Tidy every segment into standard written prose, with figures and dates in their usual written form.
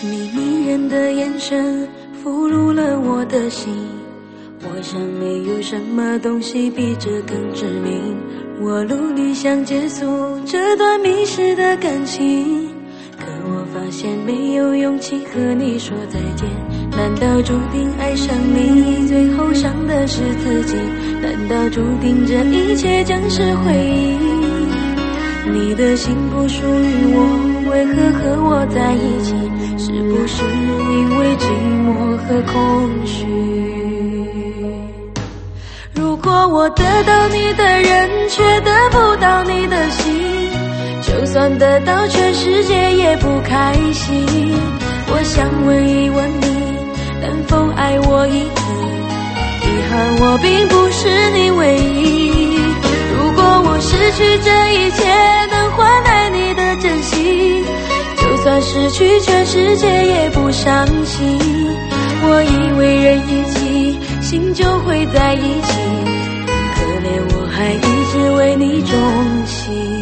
你迷人的眼神俘虏了我的心，我想没有什么东西比这更致命。我努力想结束这段迷失的感情，可我发现没有勇气和你说再见。难道注定爱上你，最后伤的是自己？难道注定这一切将是回忆？你的心不属于我，为何和我在一起？是不是因为寂寞和空虚？如果我得到你的人，却得不到你的心，就算得到全世界也不开心。我想问一问你，能否爱我一次？遗憾我并不是你唯一。如果我失去这一切，能换来你的真心，就算失去全世界也不伤心。我以为人一起，心就会在一起，可怜我还一直为你钟情。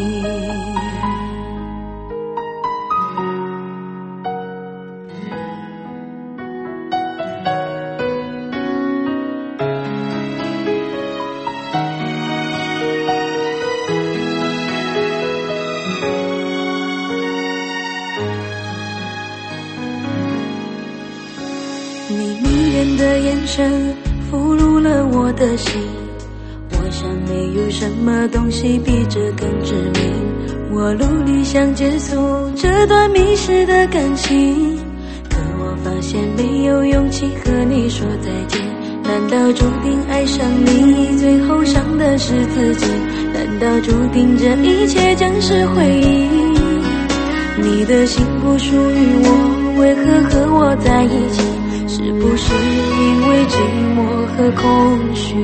你迷人的眼神俘虏了我的心，我想没有什么东西比这更致命。我努力想结束这段迷失的感情，可我发现没有勇气和你说再见。难道注定爱上你，最后伤的是自己？难道注定这一切将是回忆？你的心不属于我，为何和我在一起？是不是因为寂寞和空虚？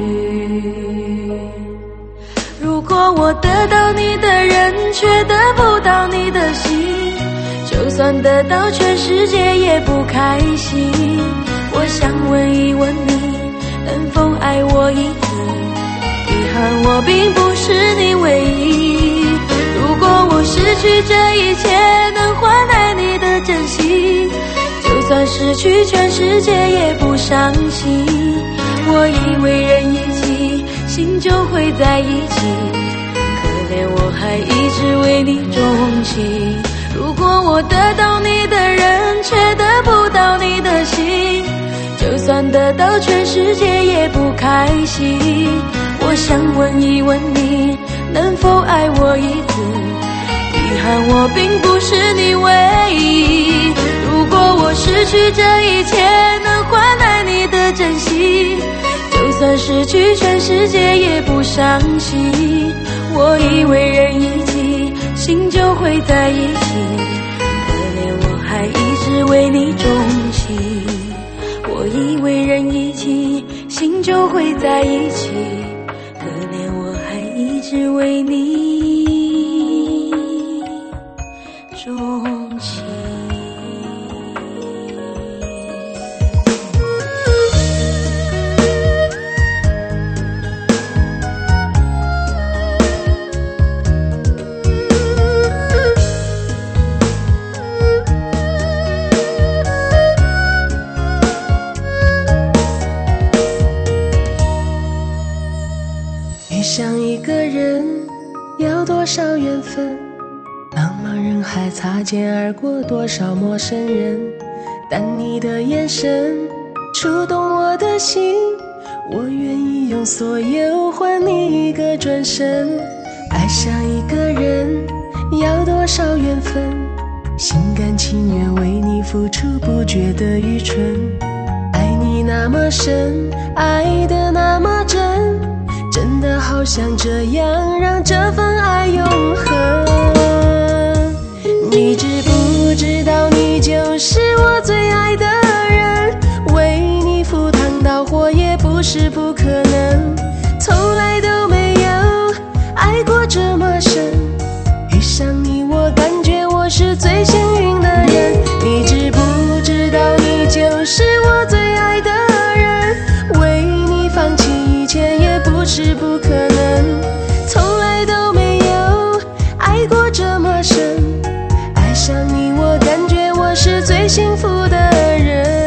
如果我得到你的人，却得不到你的心，就算得到全世界也不开心。我想问一问你，能否爱我一次？遗憾我并不是你唯一。如果我失去这一切，能换来你的真心，就算失去全世界也不伤心。我以为人一起，心就会在一起，可怜我还一直为你钟情。如果我得到你的人，却得不到你的心，就算得到全世界也不开心。我想问一问你，能否爱我一次？遗憾我并不是你唯一。如果我失去这一切，能换来你的真心，就算失去全世界也不伤心。我以为人一起，心就会在一起，可怜我还一直为你钟情。我以为人一起，心就会在一起，可怜我还一直为你钟情。 遇上一个人要多少缘分，茫茫人海擦肩而过多少陌生人，但你的眼神触动我的心，我愿意用所有换你一个转身。爱上一个人要多少缘分，心甘情愿为你付出不觉得愚蠢，爱你那么深，爱得那么真，真的好想这样让这份爱永恒。你知不知道你就是我最爱的人，为你赴汤蹈火也不是不可能，从来都没有爱过这么深，遇上你我感觉我是最幸运的人。你知不知道你就是我最爱的人，为你放弃一切也不是不可能，从来都没有爱过这么深，爱上你我感我是最幸福的人。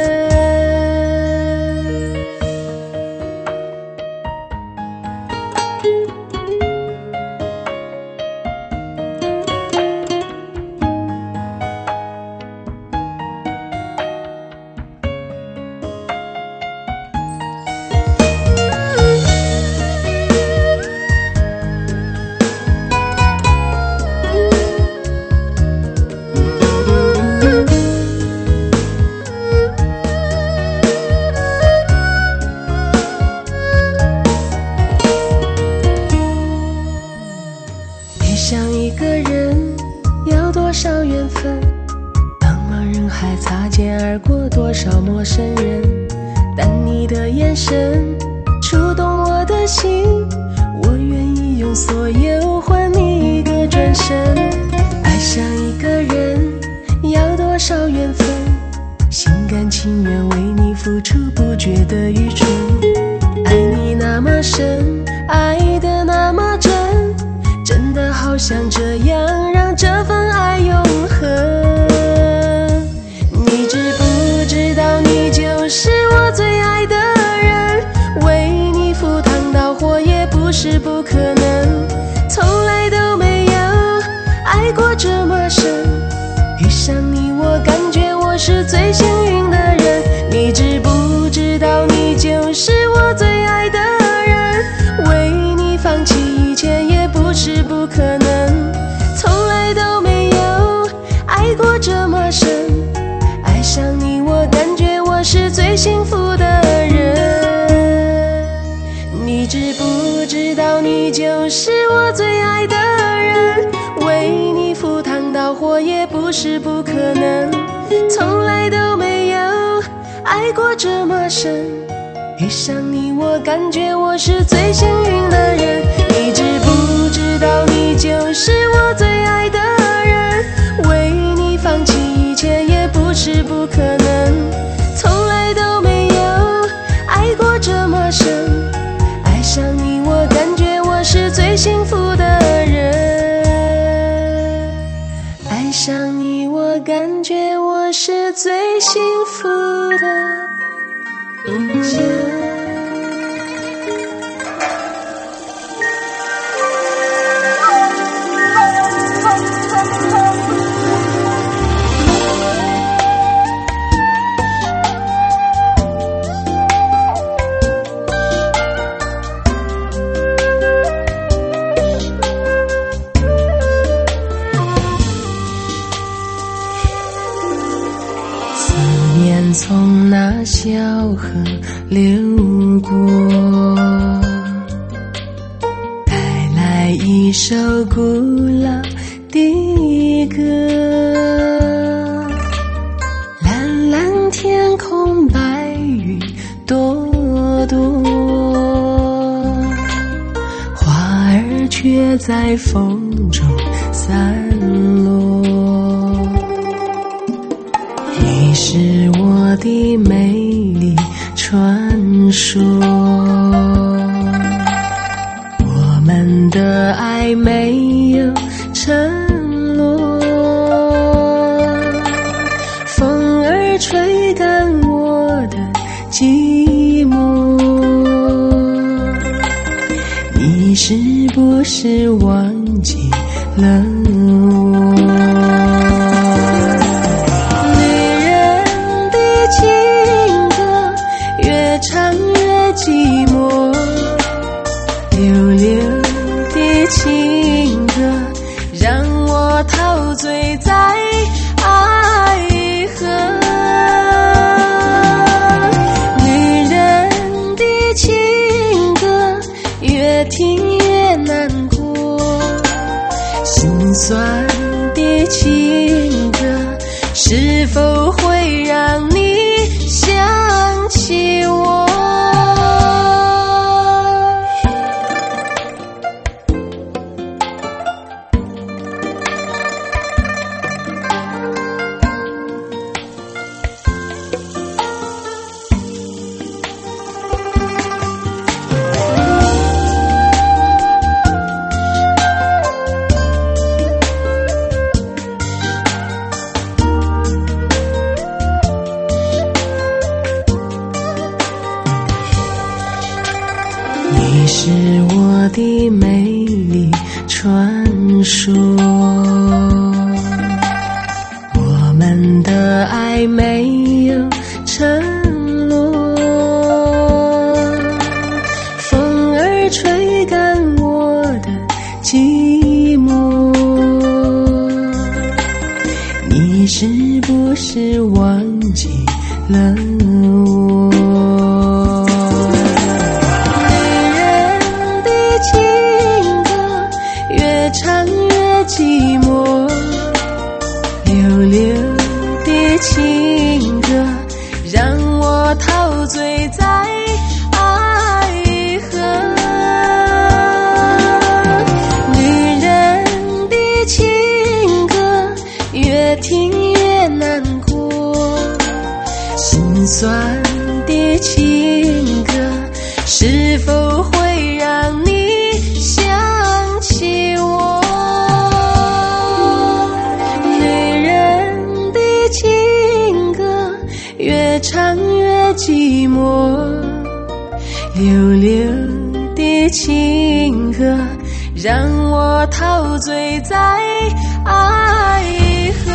想一个人要多少缘分，茫茫人海擦肩而过多少陌生人，但你的眼神触动我的心，我愿意用所有换你一个转身。爱上一个人要多少缘分，心甘情愿为你付出不觉得予出，爱你那么深，爱得那么真，真的好想这样让这份爱永恒。你知不知道你就是我最爱的人，为你赴汤蹈火也不是不可能，从来都没有爱过这么深，遇上你我感觉我是最幸运的人。你知不知道你就是我最爱的人，为你放弃一切也不是不可能，从来都没有爱过这么深，爱上你我感觉我是最幸福的人。你知不知道你就是我最爱的人，为你赴汤蹈火也不是不可能，从来都没有爱过这么深，遇上你我感觉我是最幸运的人。你知不知道你就是我最爱的人，为你放弃一切也不是不可能，从来都没有爱过这么深，爱上你我感觉我是最幸福的人，爱上你我感觉我是最幸福的人。从那小河流过，带来一首古老的歌，蓝蓝天空白云朵朵，花儿却在风中散落，你是我的美丽传说，我们的爱没有承诺，风儿吹干我的寂寞，你是不是忘记了我？寂寞溜溜的情歌，让我陶醉在爱河。女人的情歌越听越难过，心酸的情歌是否会让你想起我？ 的美丽传说。我们的爱没有承诺，风儿吹干我的寂寞。你是不是忘记了我？女人的情歌越唱越寂寞，溜溜的情歌让我陶醉在爱河。女人的情歌越听越难过，心酸的情歌是否会让你想起我？女人的情歌越唱越寂寞，溜溜的情歌让我陶醉在爱河。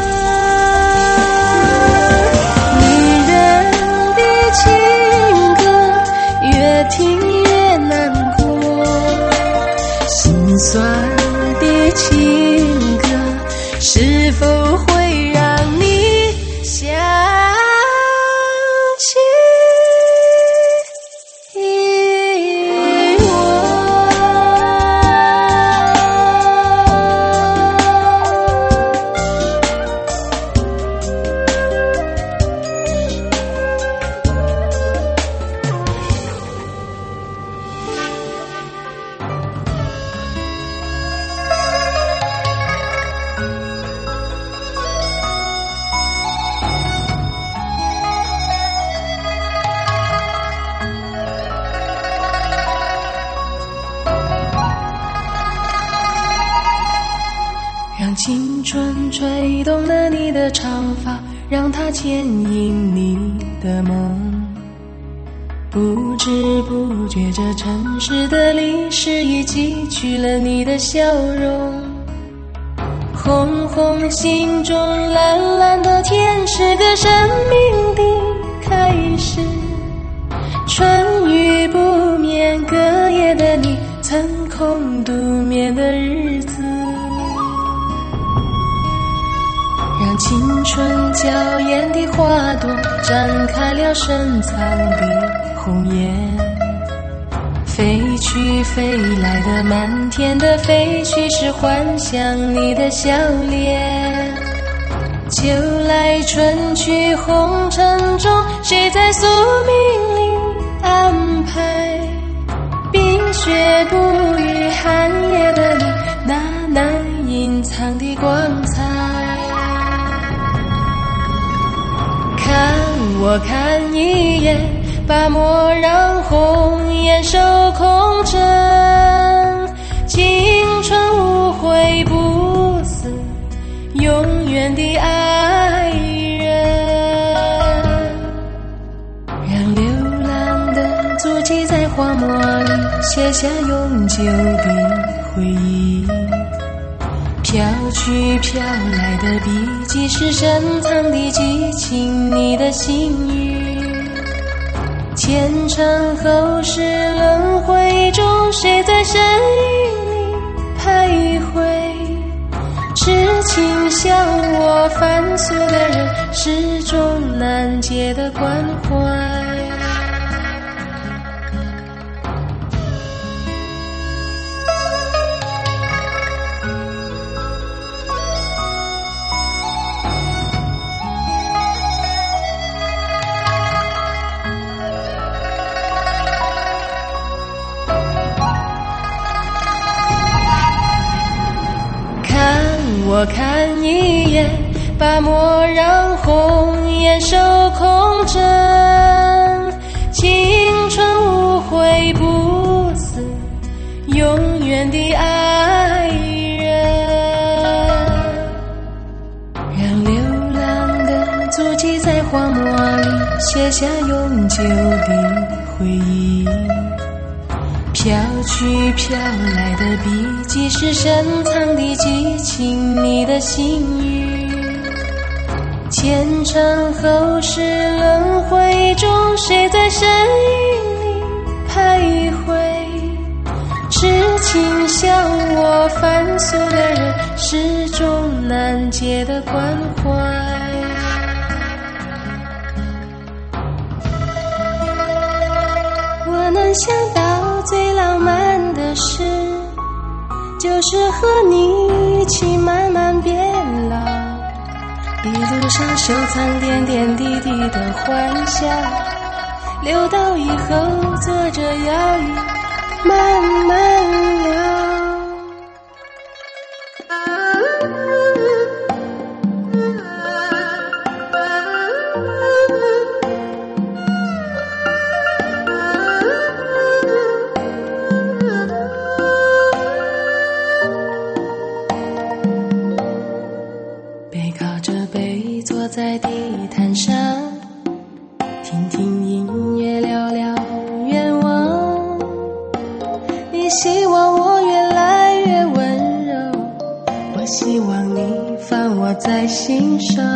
女人的情歌越听越难过，心酸的情歌是否会让你想起让青春吹动了你的长发，让它牵引你的梦。不知不觉这城市的历史已记取了你的笑容。红红心中蓝蓝的天是个生命的开始，春雨不眠，隔夜的你曾空独眠的日子，让青春娇艳的花朵绽开了深藏的红颜。飞去飞来的满天的飞絮是幻想你的笑脸。秋来春去红尘中，谁在宿命里安排？冰雪不语寒夜的你，那难隐藏的光彩。看我看一眼，把墨染红颜守空枕，青春无悔不死，永远的爱人。让流浪的足迹在花墨里写下永久的回忆，飘去飘来的笔迹是深藏的激情，你的心语。前尘后世轮回中，谁在身影里徘徊？痴情像我凡俗的人，始终难解的关怀。我看一眼，把墨染红颜守空枕，青春无悔不死，永远的爱人。让流浪的足迹在花墨里写下永久的回忆，飘飘去飘来的笔迹，是深藏的激情，你的心语。前尘后世轮回中，谁在身影里徘徊？痴情像我凡俗的人，始终难解的关怀。我能想到最浪漫的事，就是和你一起慢慢变老，一路上收藏点点滴滴的欢笑，留到以后坐着摇椅慢慢聊。背靠着背坐在地毯上，听听音乐聊聊愿望。你希望我越来越温柔，我希望你放我在心上。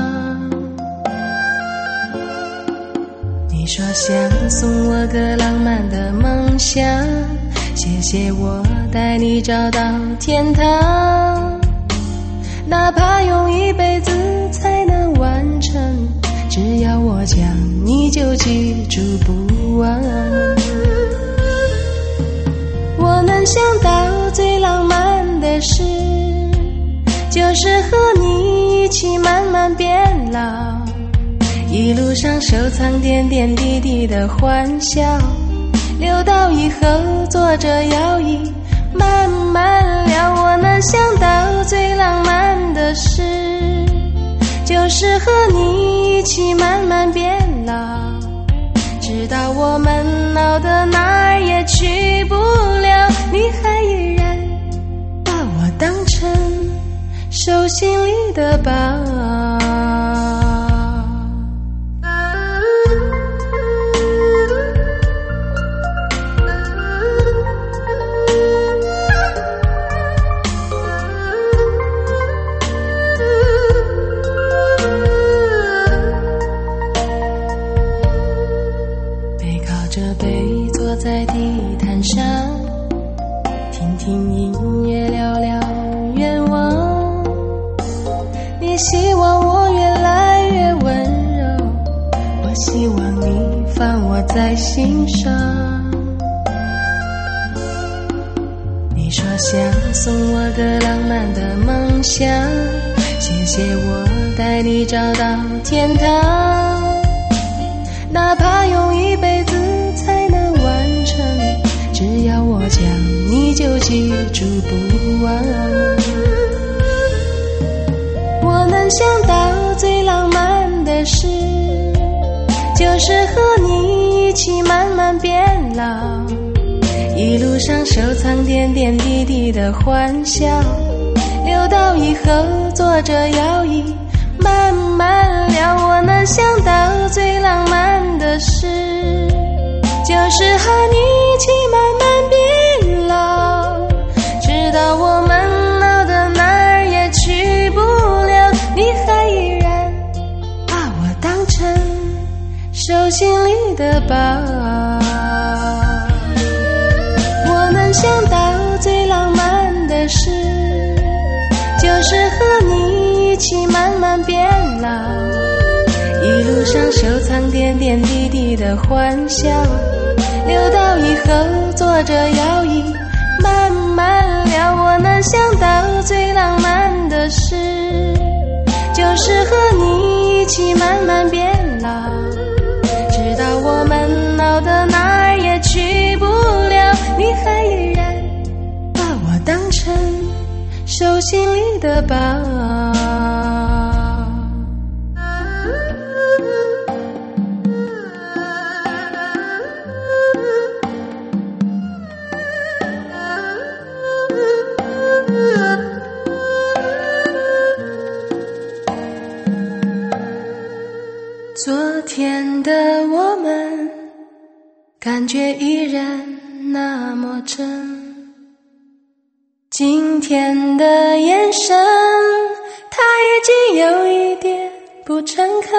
你说想送我个浪漫的梦想，谢谢我带你找到天堂，哪怕用一辈子才能完成，只要我讲你就记住不忘。我能想到最浪漫的事，就是和你一起慢慢变老，一路上收藏点点滴滴的欢笑，留到以后坐着摇椅慢慢聊。我能想到最浪漫的事，就是和你一起慢慢变老，直到我们老的哪儿也去不了，你还依然把我当成手心里的宝。在地毯上，听听音乐聊聊愿望。你希望我越来越温柔，我希望你放我在心上。你说想送我个浪漫的梦想，谢谢我带你找到天堂，哪怕用一辈子才能完成，只要我讲你就记住不忘。我能想到最浪漫的事，就是和你一起慢慢变老，一路上收藏点点滴滴的欢笑，留到以后坐着摇椅慢慢聊。我能想到最浪漫的事，就是和你一起慢慢变老，直到我们老的哪儿也去不了，你还依然把我当成手心里的宝。我能想到最浪漫的事，就是和你一起慢慢变老，一路上收藏点点滴滴的欢笑，留到以后坐着摇椅慢慢聊。我能想到最浪漫的事，就是和你一起慢慢变老，直到我们老的哪儿也去不了，你还依然把我当成手心里的宝。昨天的我们，感觉依然那么真。今天的眼神，它已经有一点不诚恳。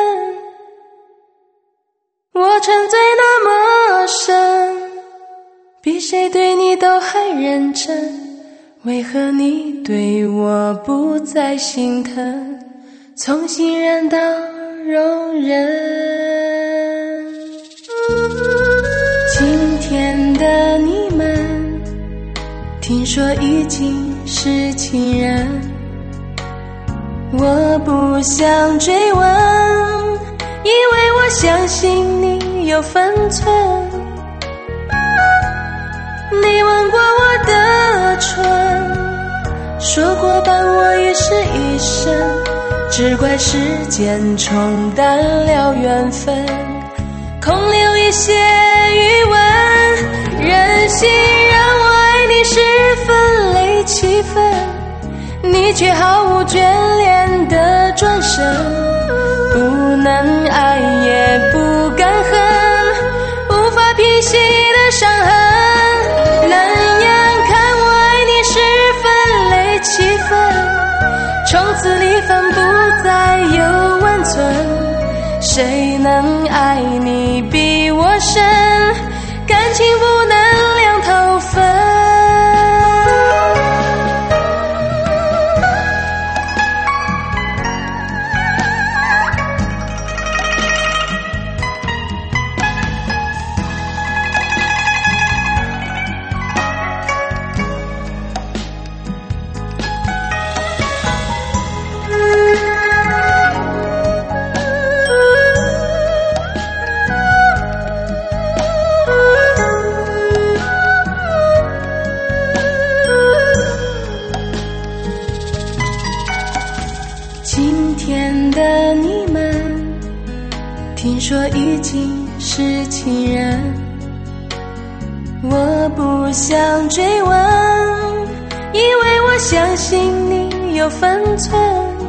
我沉醉那么深，比谁对你都还认真，为何你对我不再心疼，从欣然到容忍。今天的你们听说已经是情人，我不想追问，因为我相信你有分寸。你吻过我的唇，说过伴我一世一生，只怪时间冲淡了缘分，空留一些余温。任性让我爱你十分累7分，你却毫无眷恋的转身，不能爱也不敢恨，无法平息的伤痕。冷眼看我爱你十分累7分，从此离分不再有温存，谁能爱你比我深，感情不能两头分。今天的你们听说已经是情人，我不想追问，因为我相信你有分寸。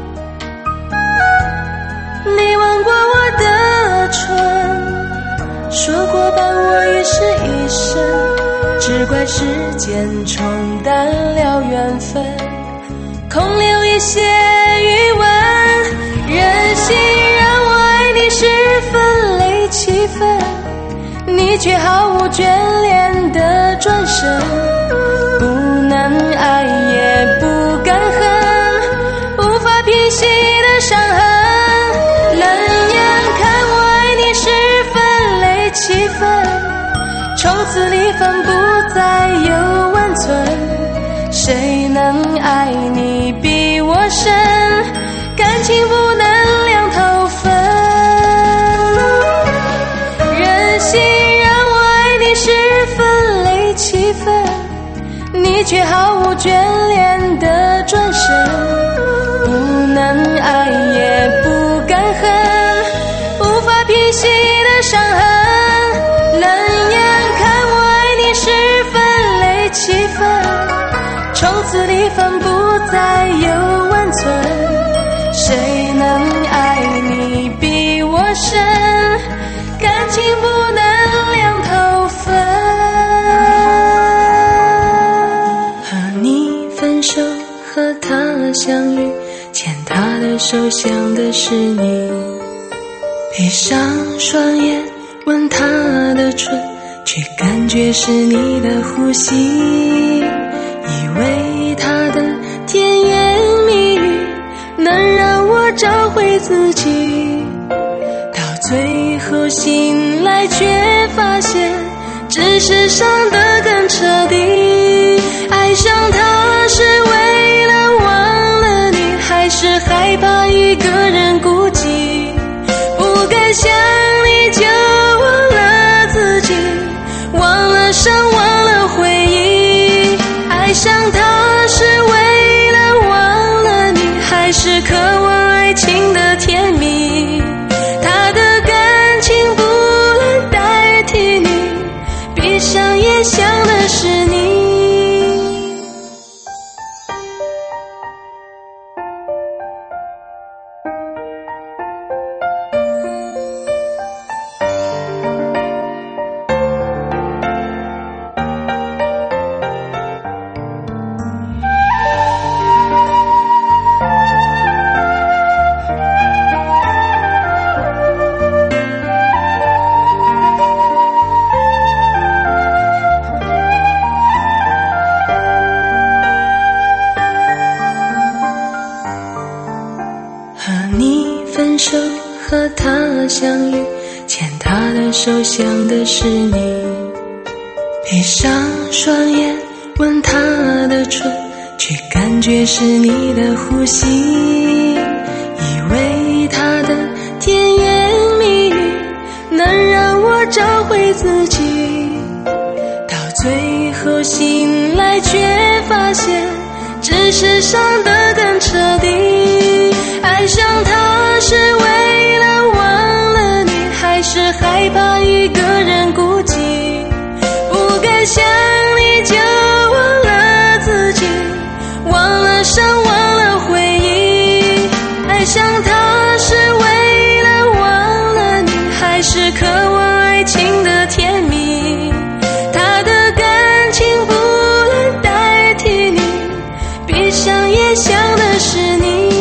你吻过我的唇，说过伴我一世一生，只怪时间冲淡了缘分，空留一些余温。任性让我爱你十分累7分，你却毫无眷恋的转身，不能爱也不敢恨，无法平息的伤痕。冷眼看我爱你十分累7分，从此离分不再有温存，谁能爱你比我深，感情不能两头分。任性让我爱你十分累7分，你却毫无眷恋的转身，不能爱也不敢恨，无法平息的伤痕。冷眼看我爱你十分累7分，从此离分不再有温存，谁能爱你比我深，感情不能两头分。和你分手，和他相遇，牵他的手想的是你，闭上双眼吻他的唇，却感觉是你的呼吸，以为他的甜言蜜语能让我找回自己，到最后醒来却发现只是伤得更彻底。爱上他是为了忘了你，还是害怕一个人孤寂，不敢想你就忘了自己，忘了伤，忘了回忆。爱上他是为了忘了你，还是渴望爱情的甜蜜，他的感情不能代替你，闭上眼想的是你。 他相遇，牵他的手想的是你，闭上双眼吻他的唇，却感觉是你的呼吸，以为他的甜言蜜语能让我找回自己，到最后醒来却发现只是伤得更彻底。爱上他是为了忘了你，还是害怕一个人孤寂，不该想你就忘了自己，忘了伤，忘了回忆。爱上他是为了忘了你，还是渴望爱情的甜蜜，他的感情不能代替你，闭上眼想的是你。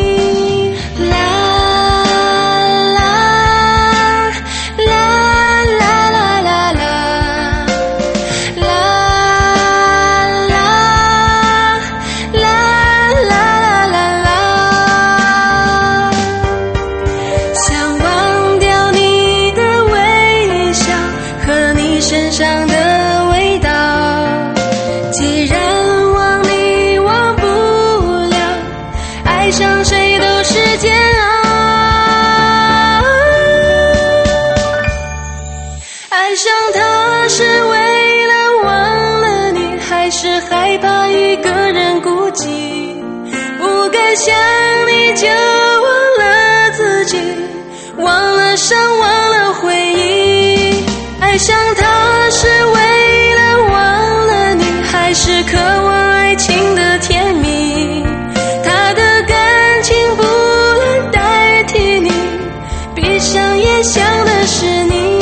是为了忘了你，还是害怕一个人孤寂，不该想你就忘了自己，忘了伤，忘了回忆。爱上他是为了忘了你，还是渴望爱情的甜蜜，他的感情不能代替你，闭上眼想的是你。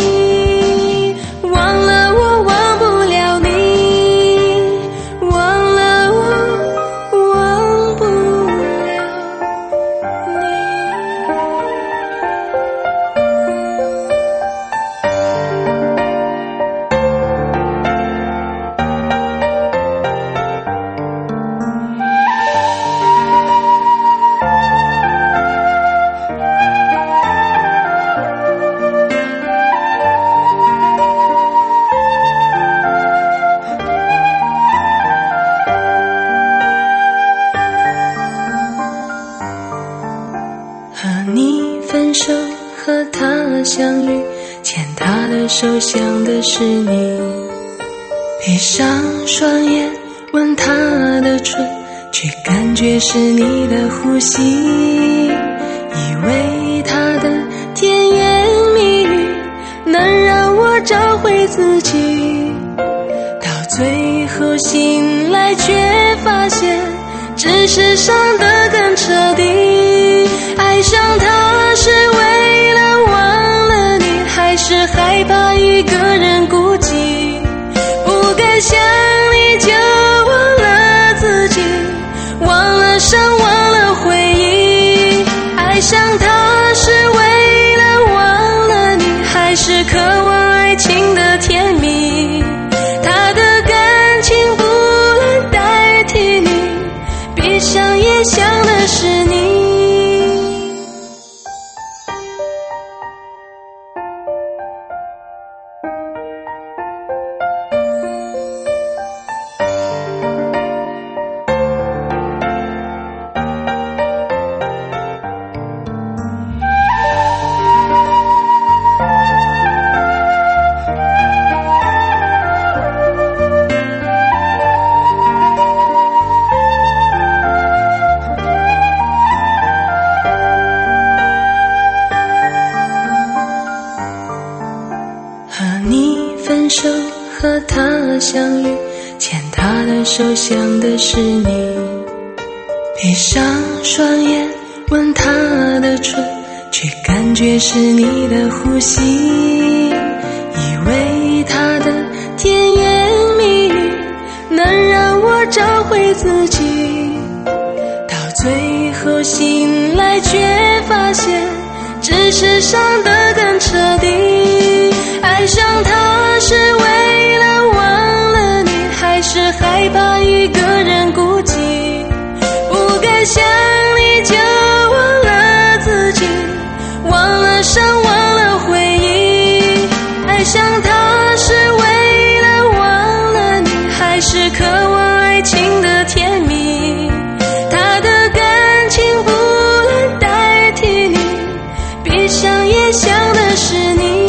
和他相遇，牵他的手想的是你，闭上双眼吻他的唇，却感觉是你的呼吸，以为他的甜言蜜语能让我找回自己，到最后醒来却发现只是伤得更彻底。爱上他是为了忘了你，还是害怕一个人孤寂，不该想你就忘了自己，忘了伤，忘了回忆。爱上他是为了忘了你，还是渴望爱情的甜蜜，他的感情不能代替你，闭上眼想的是你。和他相遇，牵他的手想的是你，闭上双眼吻他的唇，却感觉是你的呼吸，以为他的甜言蜜语能让我找回自己，到最后醒来却发现只是伤得更彻底。爱上他是为了忘了你，还是害怕一个人孤寂，不该想你就忘了自己，忘了伤， 上忘了回忆。爱上他是为了忘了你，还是渴望爱情的甜蜜？他的感情不能代替你，闭上眼想的是你。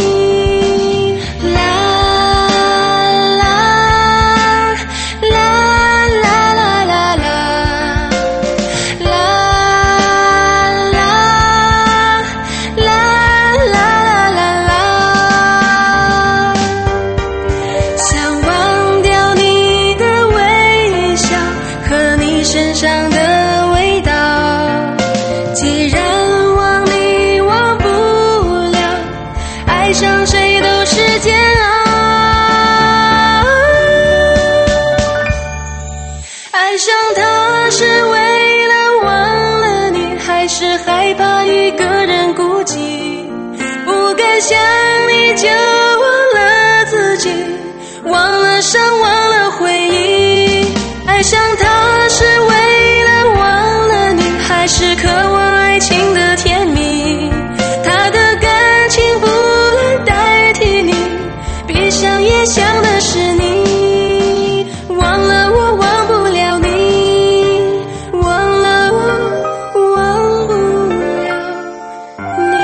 想你就忘了自己，忘了伤，忘了回忆。爱上他是为了忘了你，还是渴望爱情的甜蜜？他的感情不能代替你，闭上眼想的是你。忘了我，忘不了你，忘了我，忘不了你。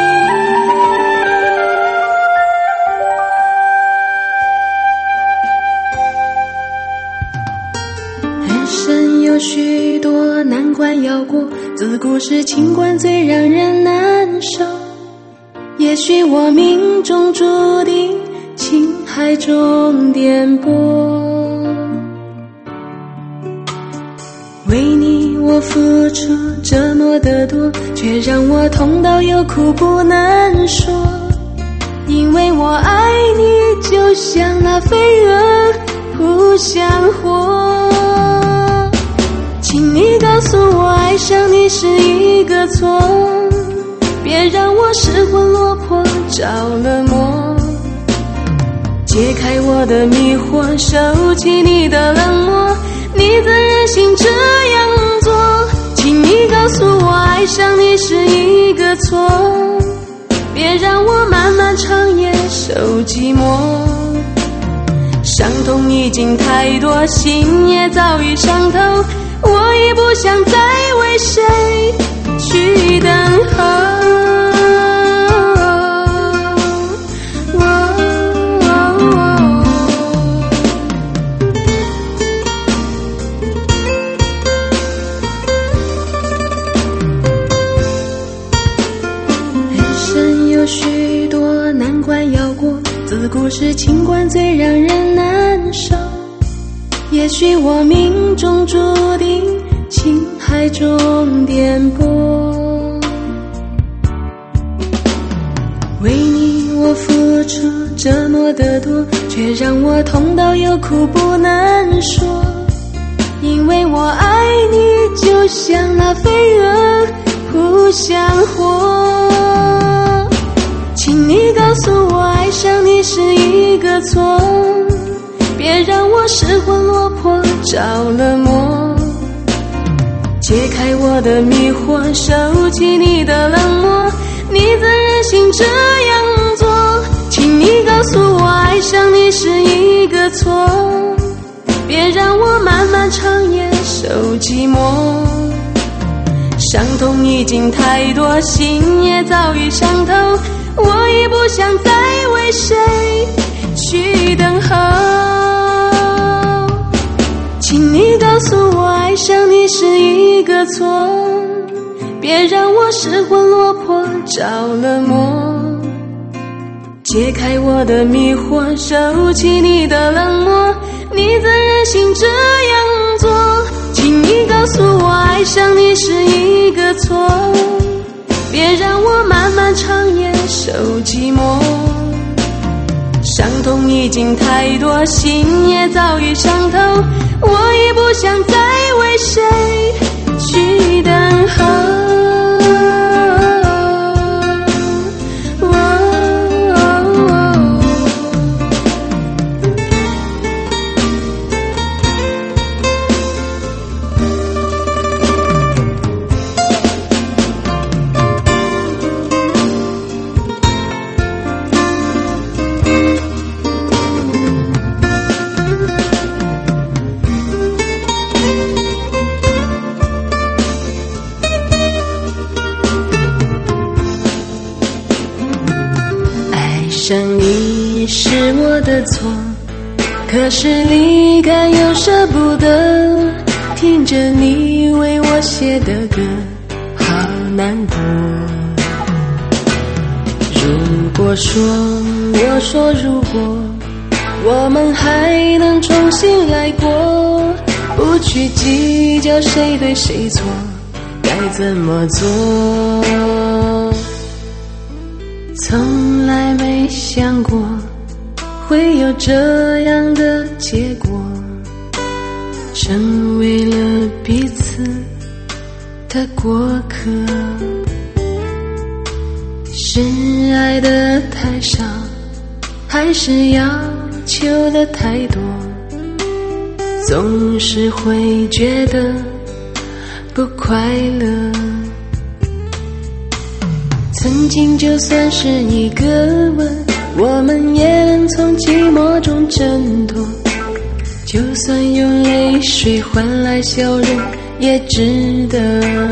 有许多难关要过，自古是情关最让人难受。也许我命中注定情海中颠簸，为你我付出这么的多，却让我痛到有苦不能说。因为我爱你就像那飞蛾扑向火，请你告诉我爱上你是一个错，别让我失魂落魄着了魔。解开我的迷惑，收起你的冷漠，你怎忍心这样做？请你告诉我爱上你是一个错，别让我漫漫长夜受寂寞。伤痛已经太多，心也早已伤透，我已不想再为谁去等候。人生有许多难关要过，自古是情关最让人难受。也许我命中注定情海中颠簸，为你我付出这么的多，却让我痛到有苦不能说。因为我爱你就像那飞蛾扑向火，请你告诉我爱上你是一个错，别让我失魂落魄着了魔。解开我的迷惑，收起你的冷漠，你怎忍心这样做？请你告诉我爱上你是一个错，别让我漫漫长夜受寂寞。伤痛已经太多，心也早已伤透，我已不想再为谁去等候。请你告诉我爱上你是一个错，别让我失魂落魄着了魔。解开我的迷惑，收起你的冷漠，你怎忍心这样做？请你告诉我爱上你是一个错，别让我漫漫长夜受寂寞。伤痛已经太多，心也早已伤透，我已不想再为谁去等候。 上你是我的错，可是离开又舍不得，听着你为我写的歌，好难过。如果说，我说如果我们还能重新来过，不去计较谁对谁错，该怎么做？从来没想过会有这样的结果，成为了彼此的过客。是爱的太少，还是要求的太多，总是会觉得不快乐。曾经就算是一个吻，我们也能从寂寞中挣脱，就算用泪水换来笑容也值得。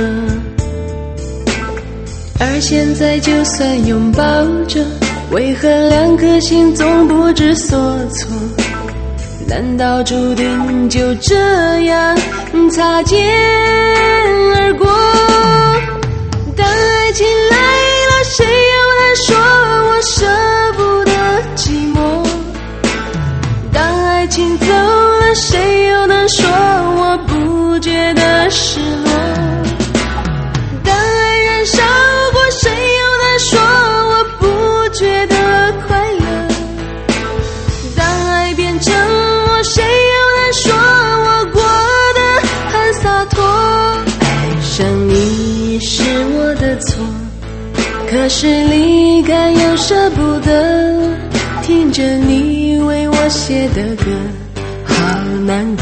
而现在就算拥抱着，为何两颗心总不知所措？难道注定就这样擦肩而过？当爱情来了，谁又能说我舍不得寂寞？当爱情走了，谁又能说我不觉得失落？当爱燃烧过，谁又能说我不觉得快乐？当爱变成我，谁又能说我过得很洒脱？爱上你是我的错，可是离开又舍不得，听着你为我写的歌，好难过。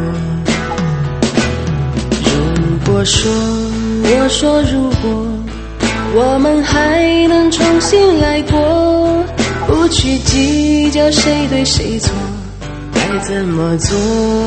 如果说，我说如果我们还能重新来过，不去计较谁对谁错，该怎么做？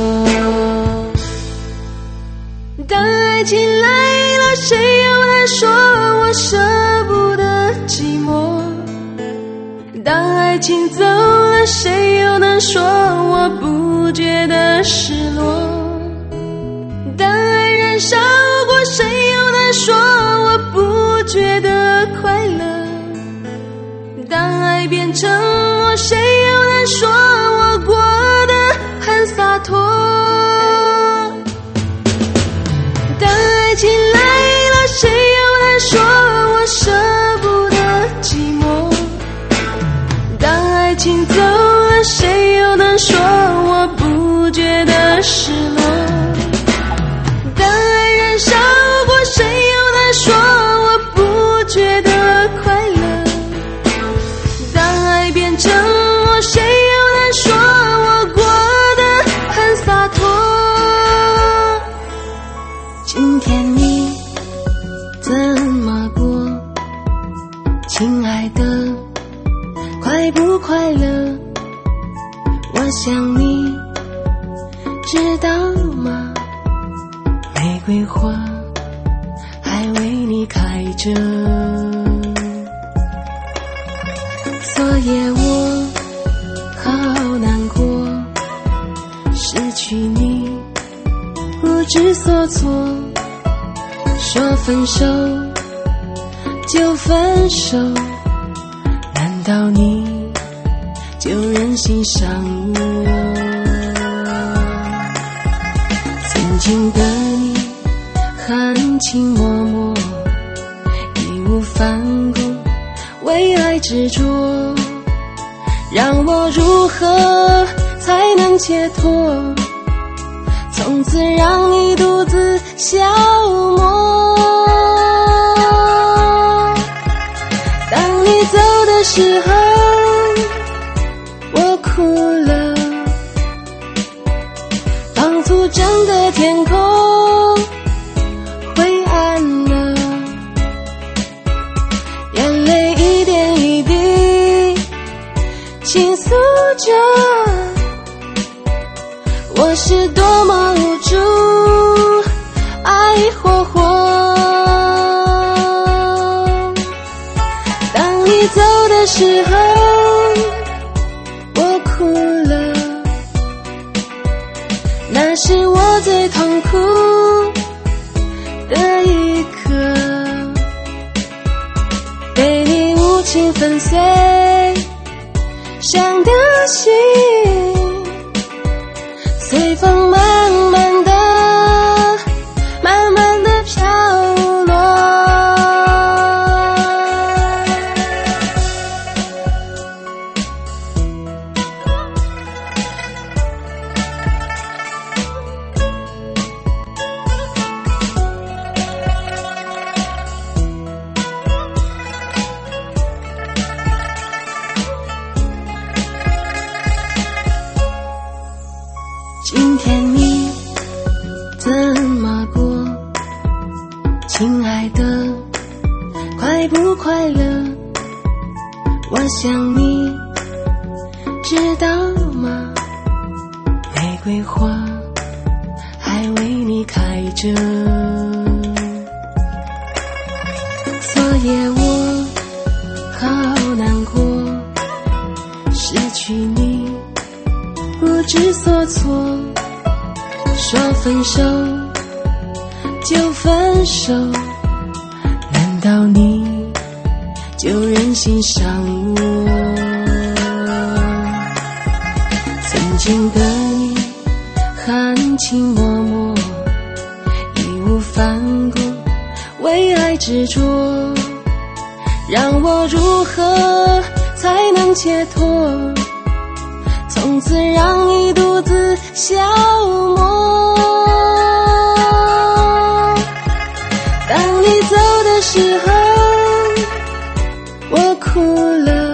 当爱情来了，谁又能说我舍不得寂寞？当爱情走了，谁又能说我不觉得失落？当爱燃烧过，谁又能说我不觉得快乐？当爱变成我，谁又能说我过得很洒脱？当爱情来了，谁又能说我舍不得寂寞？当爱情走了，谁又能说我不觉得失落？当爱燃烧过，谁又能说我不觉得快乐？当爱变成我，谁又能说我过得很洒脱？今天你怎么过？亲爱的，快不快乐？我想你知道吗？玫瑰花还为你开着，昨夜我好难过，失去你不知所措，说分手就分手，难道你就忍心伤我？曾经的你含情脉脉，义无反顾，为爱执着，让我如何才能解脱？从此让你独自消磨。当你走的时候，我哭了，仿佛整个天空灰暗了，眼泪一点一滴倾诉着，我是多么无助，爱火火。当你走的时候， 是我最痛苦的一刻，被你无情粉碎，伤的心随风慢慢的飘落。今天你怎么过？亲爱的，快不快乐？我想你知道吗？玫瑰花还为你开着，昨夜我好难过，失去你不知所措，说分手就分手，难道你就忍心伤我？曾经的你含情脉脉，义无反顾，为爱执着，让我如何才能解脱？从此让你独自消磨。当你走的时候，我哭了，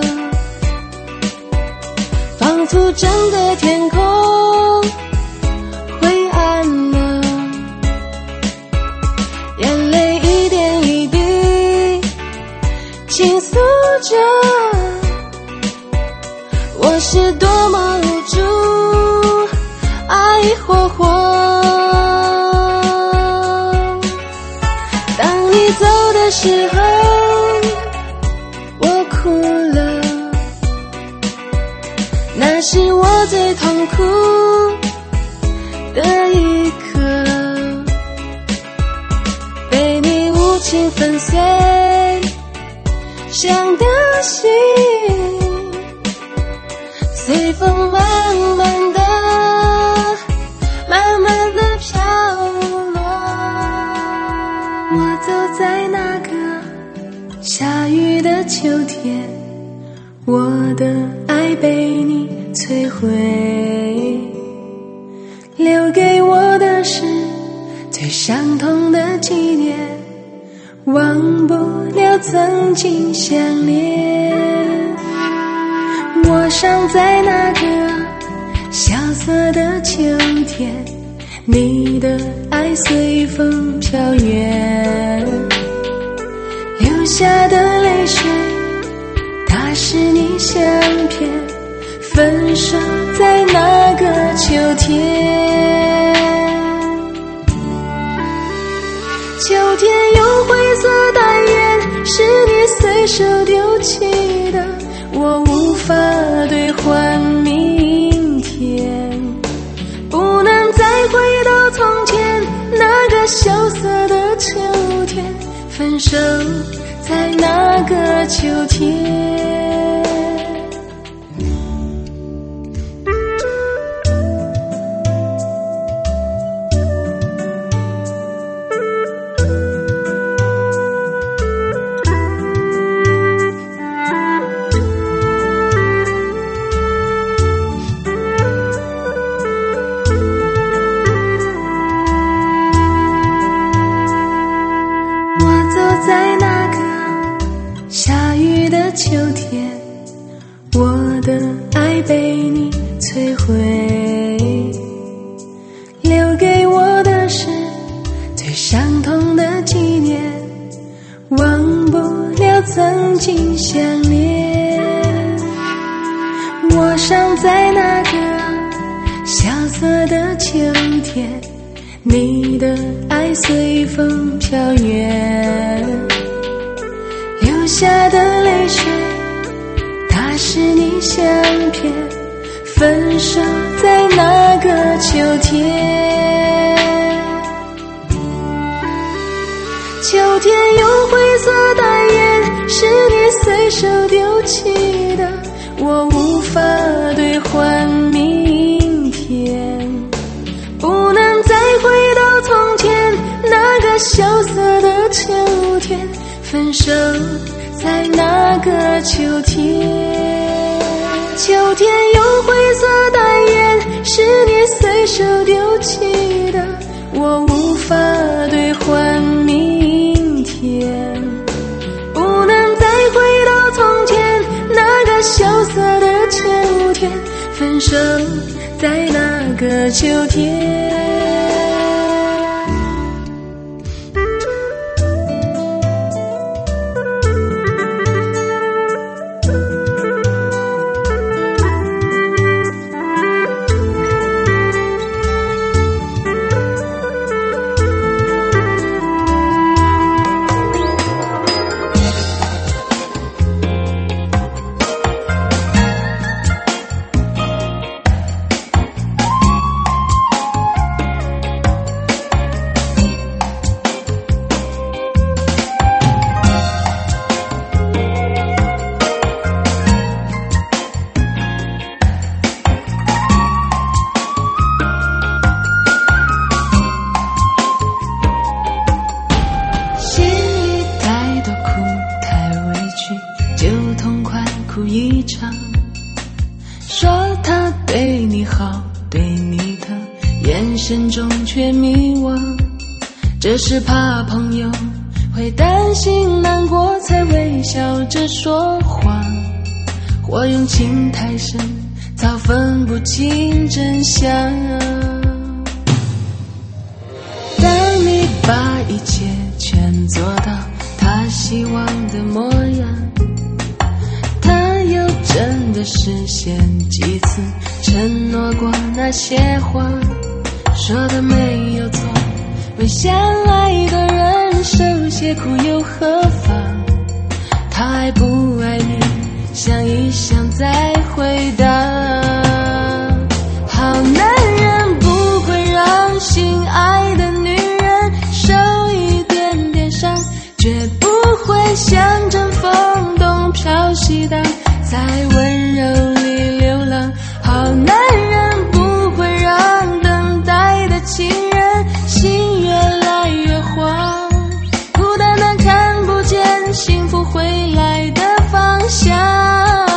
仿佛整个天空灰暗了，眼泪一点一滴倾诉着，我是多么无助，爱火火。当你走的时候，我哭了，那是我最痛苦的一刻，被你无情粉碎，伤的心随风慢慢的飘落。我走在那个下雨的秋天，我的爱被你摧毁，留给我的是最伤痛的纪念，忘不了曾经相恋。我尚在那个萧瑟的秋天，你的爱随风飘远，流下的泪水它是你相片，分手在那个秋天。秋天用灰色代言，是你随手丢弃的，我无法兑换明天，不能再回到从前那个萧瑟的秋天，分手在那个秋天。在那个下雨的秋天，我的爱被你摧毁，留给我的是最伤痛的纪念，忘不了曾经相恋。我尚在那个萧瑟的秋天，你的爱随风飘远，流下的泪水它是你相片，分手在那个秋天。 分手在那个秋天，秋天用灰色代言是你随手丢弃的，我无法兑换明天，不能再回到从前那个萧瑟的秋天，分手在那个秋天。说他对你好，对你的眼神中却迷惘，这是怕朋友会担心难过才微笑着说谎，或用情太深早分不清真相。当你把一切全做到他希望的模样，他又真的实现几次承诺过那些话，说的没有错，为相爱的人受些苦又何妨，他爱不爱你想一想再回答。好男人不会让心爱的女人受一点点伤，绝不会像阵风东飘西荡，在温柔里流浪。好男人不会让等待的情人心越来越慌，孤单的看不见幸福回来的方向。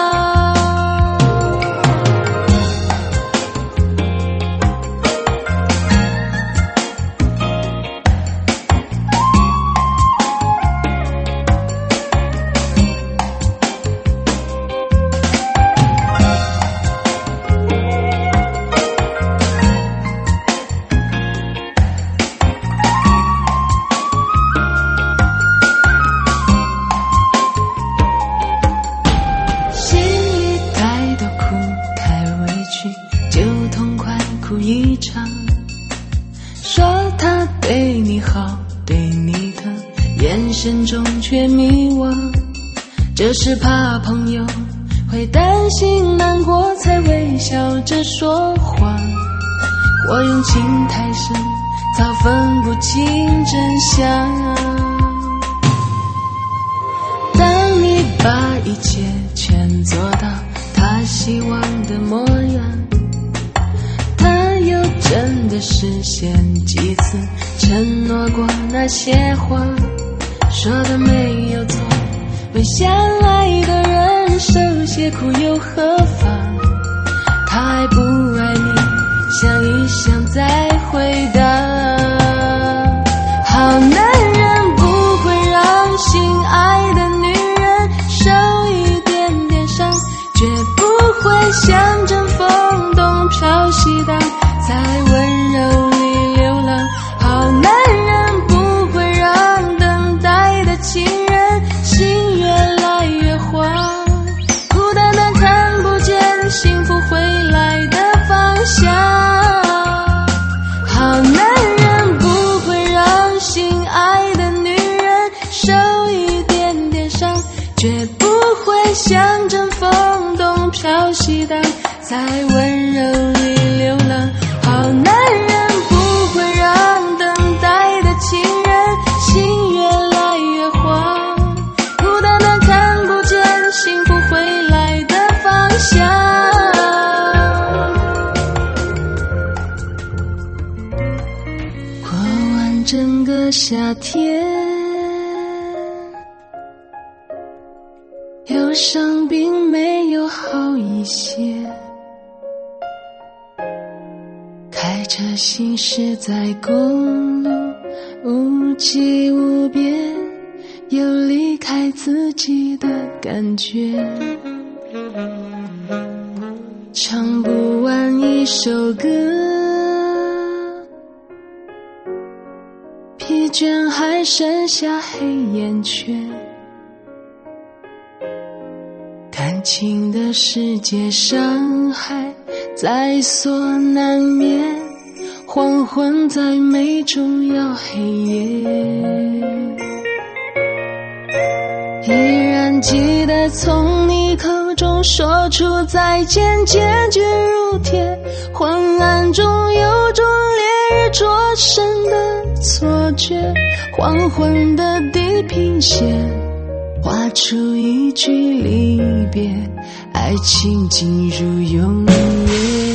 说他对你好，对你的眼神中却迷惘，这是怕朋友会担心难过才微笑着说谎，或用情太深早分不清真相。当你把一切全做到他希望的模样，又真的实现几次承诺过那些话，说的没有错，为相爱的人受些苦又何妨，他爱不爱你想一想再回答。好男人不会让心爱的女人受一点点伤，绝不会像阵风东飘西荡，在温柔里流浪。好男人不会让等待的情人心越来越慌，孤单的看不见幸福回来的方向。好男人不会让心爱的女人受一点点伤，绝不会像阵风东飘西荡，在温柔里流浪。好男人不会让等待的情人心越来越慌，孤单的看不见幸福回来的方向。过完整个夏天， 上并没有好一些，开车行驶在公路，无际无边，有离开自己的感觉，唱不完一首歌，疲倦还剩下黑眼圈，感情的世界伤害在所难免，黄昏在美中要黑夜，依然记得从你口中说出再见，坚决如铁，昏暗中有种烈日灼身的错觉，黄昏的地平线画出一句离别，爱情进入永远。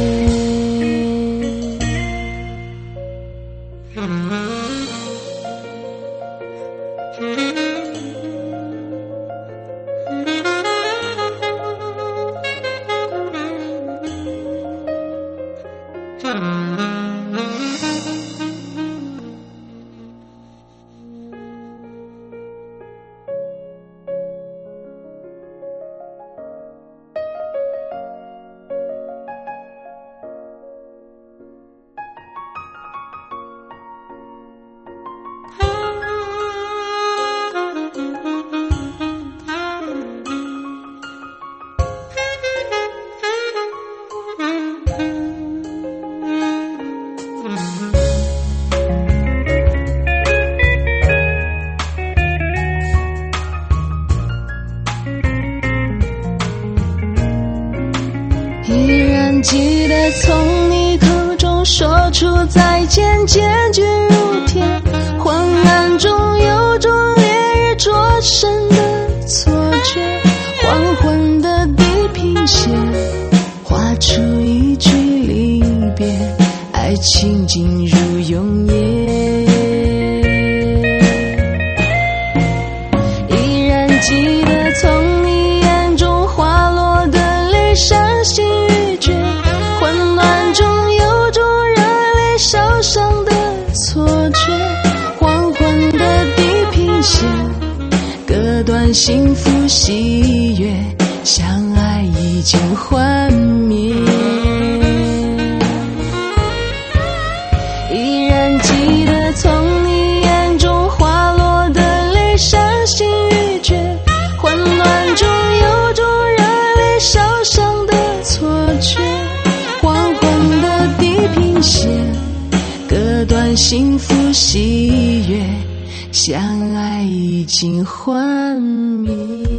依然记得从你口中说出再见，坚决如铁，昏暗中有种烈日灼身的错觉，黄昏的地平线画出一句离别，爱情进入永夜。依然记得从你眼中滑落的泪，伤心欲绝，混乱中有种热泪烧伤的错觉，黄昏的地平线割断幸福喜悦，相爱已经幻灭。依然记得从你眼中滑落的泪，伤心欲绝，混乱中有种热泪烧伤的错觉，黄昏的地平线割断幸福喜悦，相爱已经幻灭。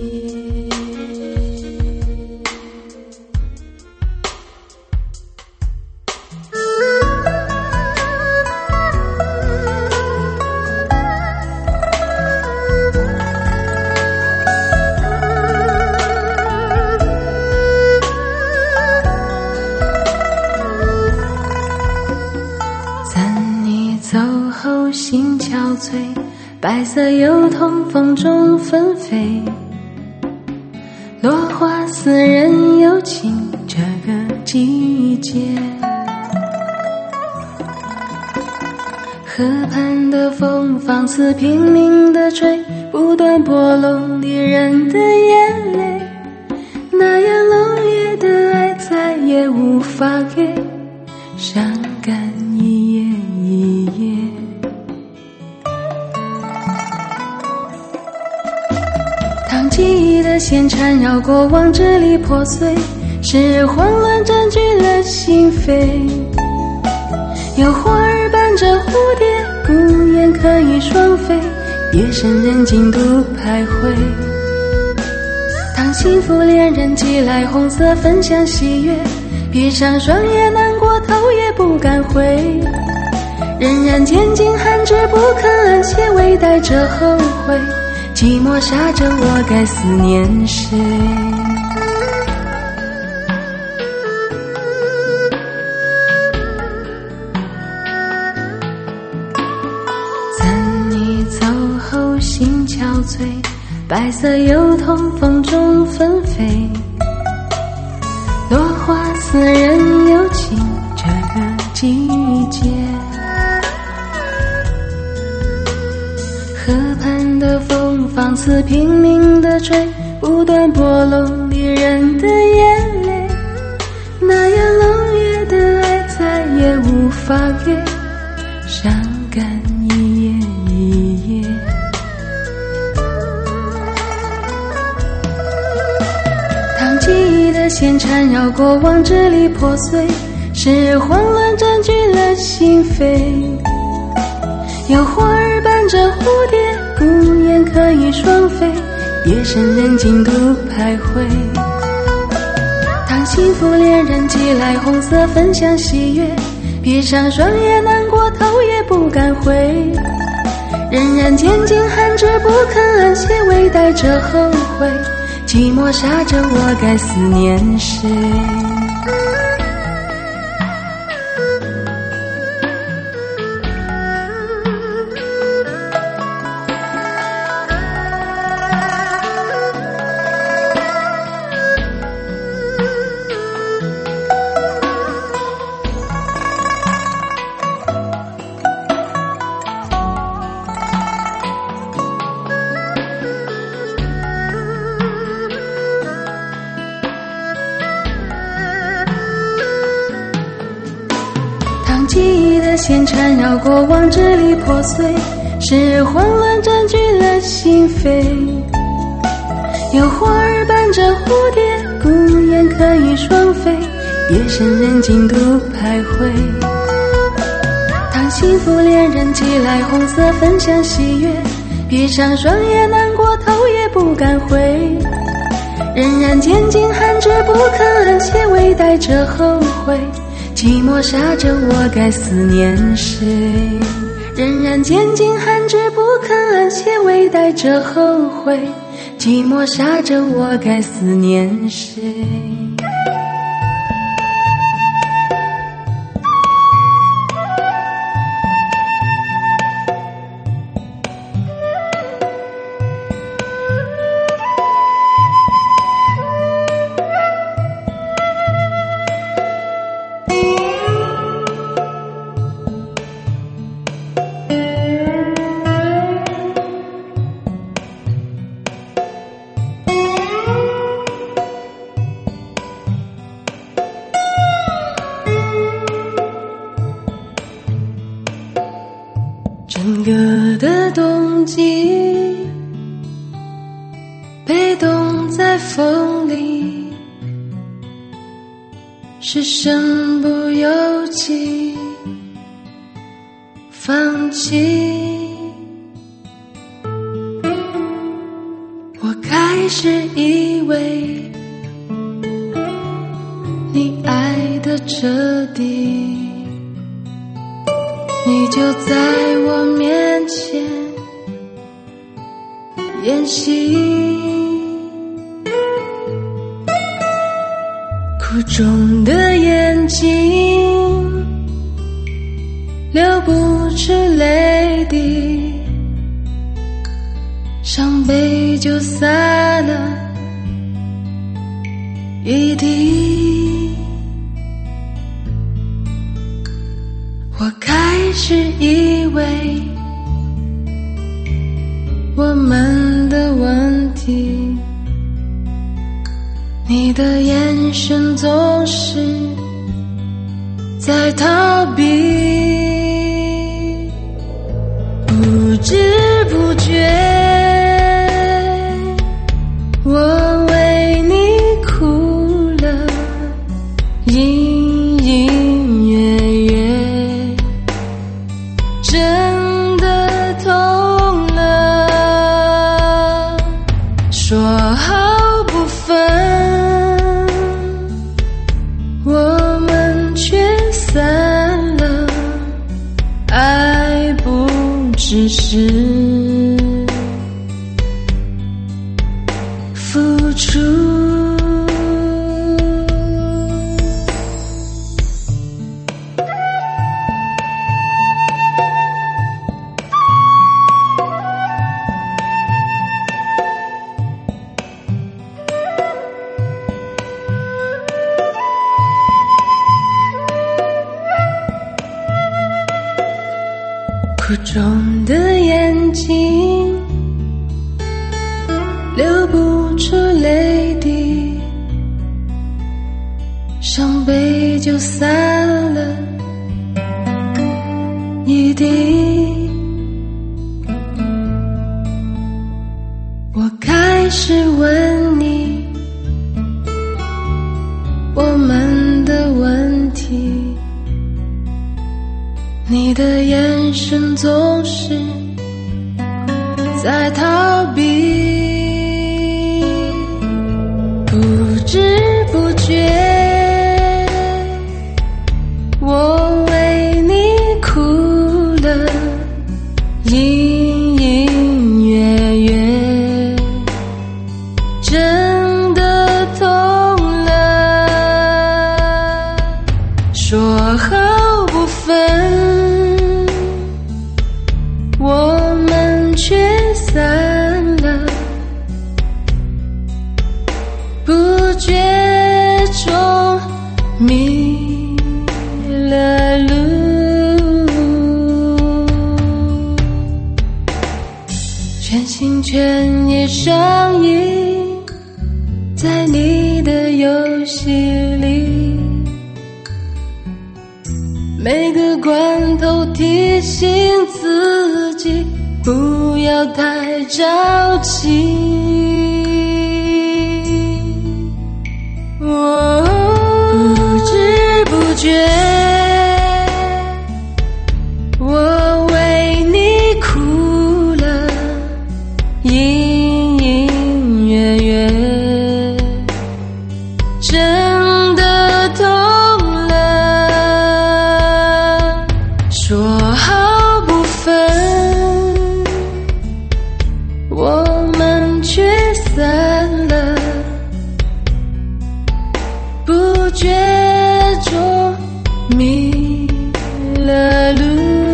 走后心憔悴，白色油桐风中纷飞，落花似人有情这个季节，河畔的风放肆拼命地吹，不断剥落离人的眼泪，那样浓烈的爱再也无法给，伤感一夜一夜。当记忆的线缠绕过往，支离破碎，是混乱占据了心扉，有花儿伴着蝴蝶，孤雁可以双飞，夜深人静独徘徊。当幸福恋人寄来红色分享喜悦，闭上双眼难过头也不敢回，仍然坚尽寒枝不肯安歇，微带着后悔，寂寞杀着我该思念谁。在你走后心憔悴， 白色油桐风中纷飞，落花似人有情这个季节。河畔的风放肆拼命地吹，不断拨弄离人的眼泪，那样浓烈的爱再也无法给，伤感一夜一夜。当记忆的线缠绕过往，支离破碎，是混乱占据了心扉。有花儿伴着蝴蝶，孤雁可以双飞，夜深人静独徘徊。当幸福恋人寄来红色分享喜悦，闭上双眼难过头也不敢回，仍然渐渐含着不肯安歇，微带着后悔，寂寞杀着我该思念谁。记忆的线缠绕过往，支离破碎，是混乱占据了心扉。有花儿伴着蝴蝶，孤雁可以双飞，夜深人静独徘徊。当幸福恋人寄来红色分享喜悦，闭上双眼难过头也不敢回，仍然渐渐含着不肯安歇，微带着后悔，寂寞杀着我该思念谁。仍然渐渐含着不肯安歇，微带着后悔，寂寞杀着我该思念谁。整个的冬季被冻在风里，是身不由己放弃。我开始以为你爱得彻底，你就在我面前演戏，苦肿的眼睛流不出泪滴，伤悲就洒了一地。我开始以为我们的问题，你的眼神总是在逃避，不知不觉我为你哭了，隐隐约约真的痛了，说好不分，我们却散了，爱不只是付出。 肿的眼睛流不出泪滴，伤悲就散了一地。我开始问你我们的问题，你的眼神总是在逃避，不知不觉我为你哭了，隐隐约约真的痛了，说好不分，我们却散了，不觉中迷了路，全心全意上瘾在你的游戏里，每个关头提醒自己不要太着急。不知不觉我为你哭了，隐隐约约真的痛了，说好不分，我们却散了，不觉中迷了路。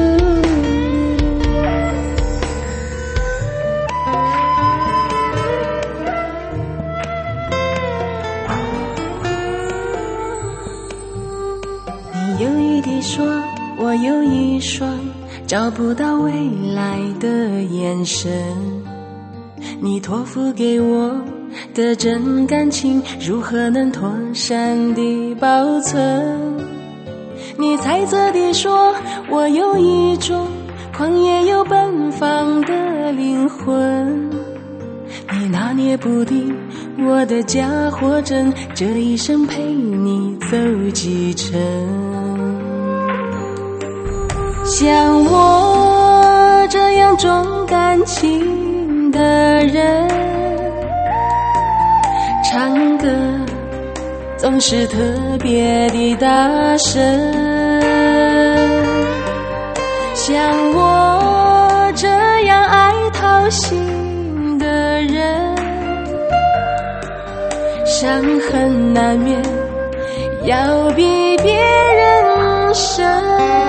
你有一滴说，我有一双找不到未来的眼神，你托付给我的真感情，如何能妥善地保存？你猜测地说，我有一种狂野又奔放的灵魂，你拿捏不定我的假货真，这一生陪你走几程。像我这样重感情的人，唱歌总是特别的大声，像我这样爱讨喜的人，伤痕难免要比别人深。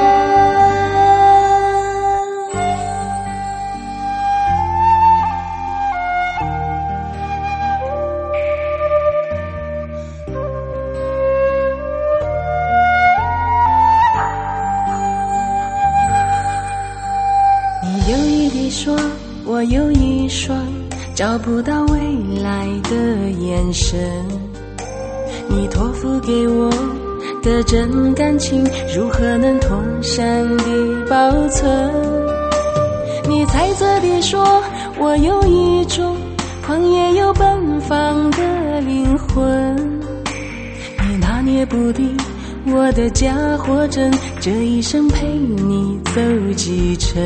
有一滴说，我有一双找不到未来的眼神，你托付给我的真感情，如何能妥善地保存？你猜测地说，我有一种狂野又奔放的灵魂，你拿捏不定我的假货真，这一生陪你走几程。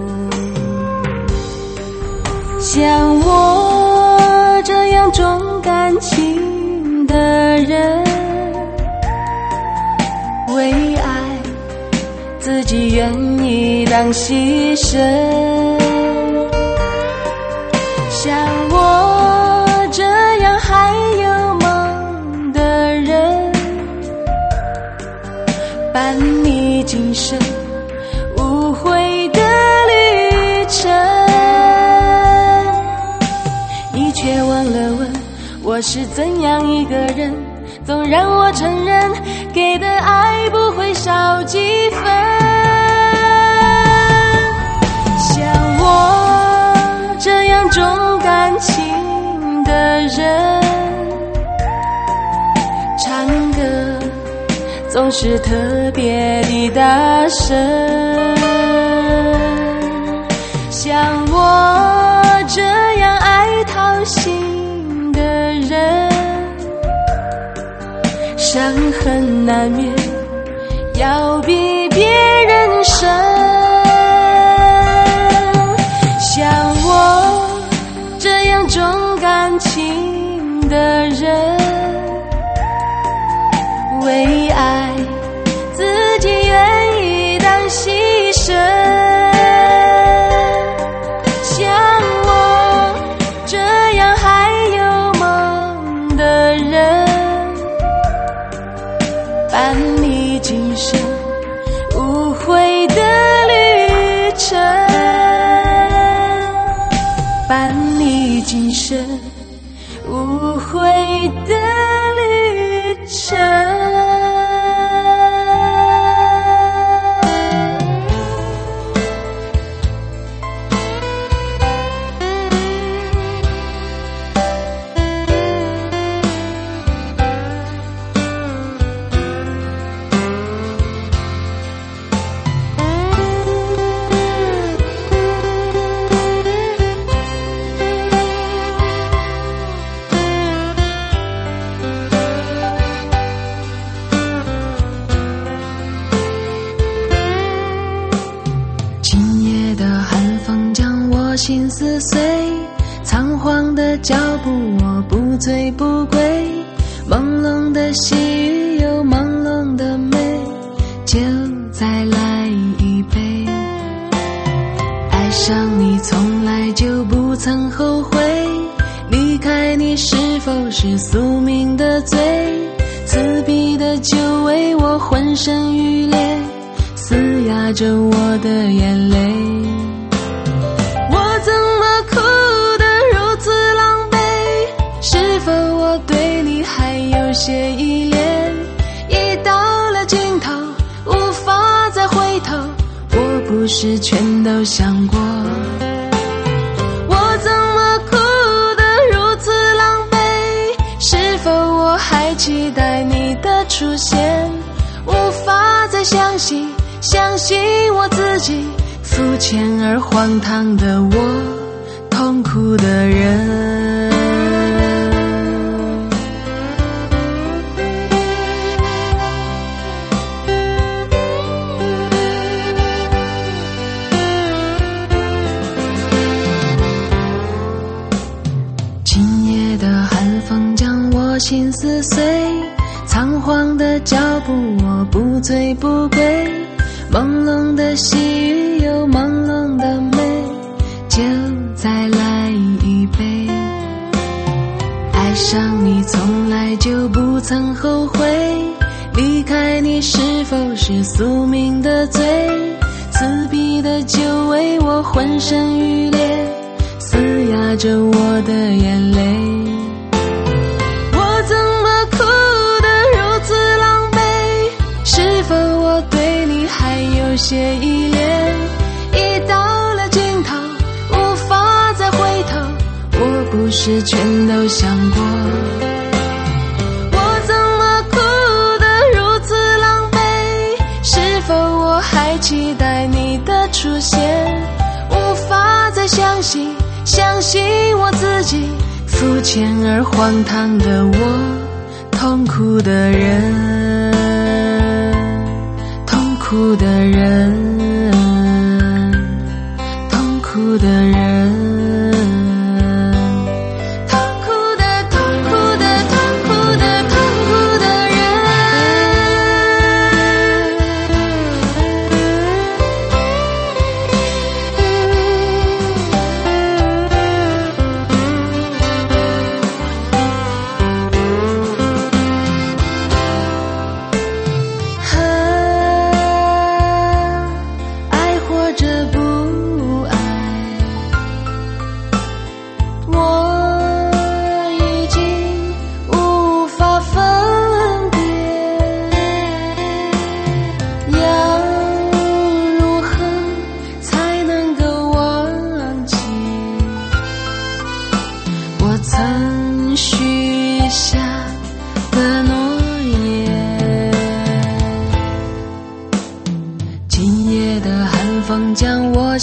像我这样重感情的人，为爱自己愿意当牺牲，像我这样还有梦的人，伴你今生无悔的旅程。你却忘了问我是怎样一个人，纵然我承认给的爱不会少几分。 总是特别的大声。像我这样爱讨喜的人，伤痕难免要比别人深。像我这样重感情的人，为爱自己愿意当牺牲。像我这样还有梦的人，伴你今生无悔的旅程，伴你今生无悔的旅程。心撕碎，仓皇的脚步我不醉不归，朦胧的细雨有朦胧的美，就再来一杯。爱上你从来就不曾后悔，离开你是否是宿命的罪？刺鼻的酒为我浑身欲裂，嘶哑着我的眼泪。些依恋已到了尽头，无法再回头，我不是全都想过。我怎么哭得如此狼狈？是否我还期待你的出现？无法再相信我自己，肤浅而荒唐的我，痛苦的人。心撕碎，仓皇的脚步我不醉不归，朦胧的细雨有朦胧的美，就再来一杯。爱上你从来就不曾后悔，离开你是否是宿命的罪？刺鼻的酒为我浑身欲裂，嘶哑着我的眼泪。有些依恋已到了尽头，无法再回头，我不是全都想过。我怎么哭得如此狼狈？是否我还期待你的出现？无法再相信我自己，肤浅而荒唐的我，痛苦的人，痛苦的人，痛苦的人。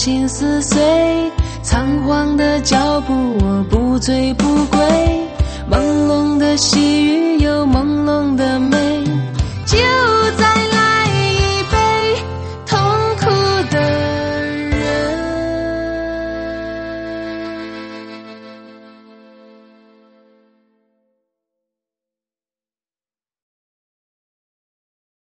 心撕碎，仓皇的脚步我不醉不归，朦胧的细雨有朦胧的美。